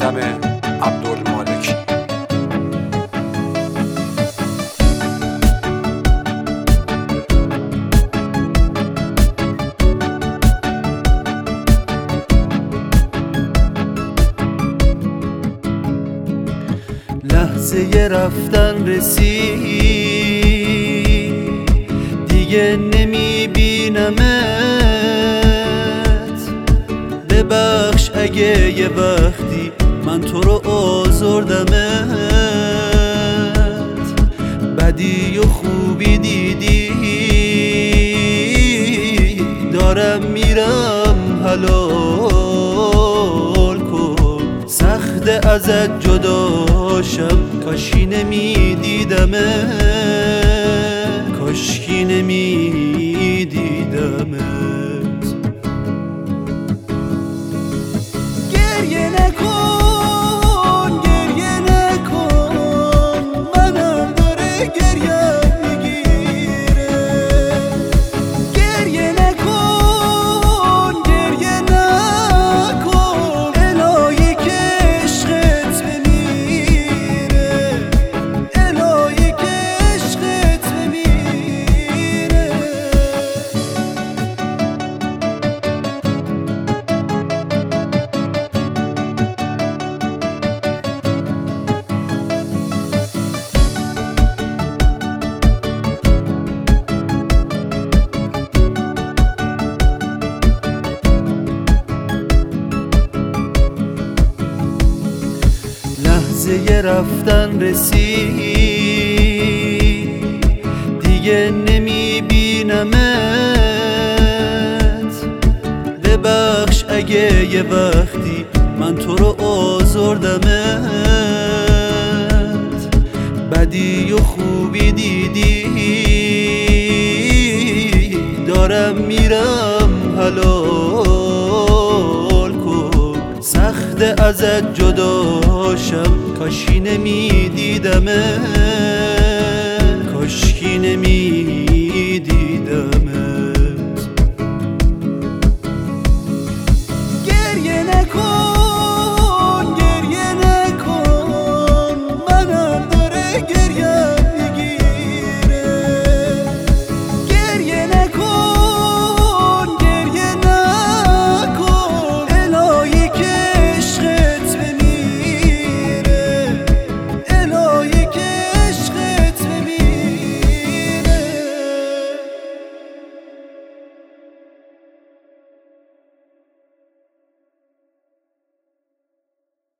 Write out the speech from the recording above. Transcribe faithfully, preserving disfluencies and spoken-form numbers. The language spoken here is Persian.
آدم عبدالمالکی. لحظه رفتن رسید، دیگه نمیبینمت. ببخش اگه یه وقتی من تو رو آزردمت. بدی و خوبی دیدی، دارم میرم حلال کن. سخت ازت جداشم، کاشکی نمیدیدمت، کاشکی نمیدیدمت. گریه نکن، گریه نکن، منم داره گریه میگیره. گریه نکن، گریه نکن، الهی که عشقت بمیره، الهی که عشقت بمیره. لحظه رفتن رسید، دیگه نمیبینمت. ببخش اگه یه وقتی من تو رو آزردمت. بدی و خوبی دیدی، دارم میرم حلال کن. سخت ازت جداشم، کاشکی نمیدیدمت، کاشکی نمیدیدمت.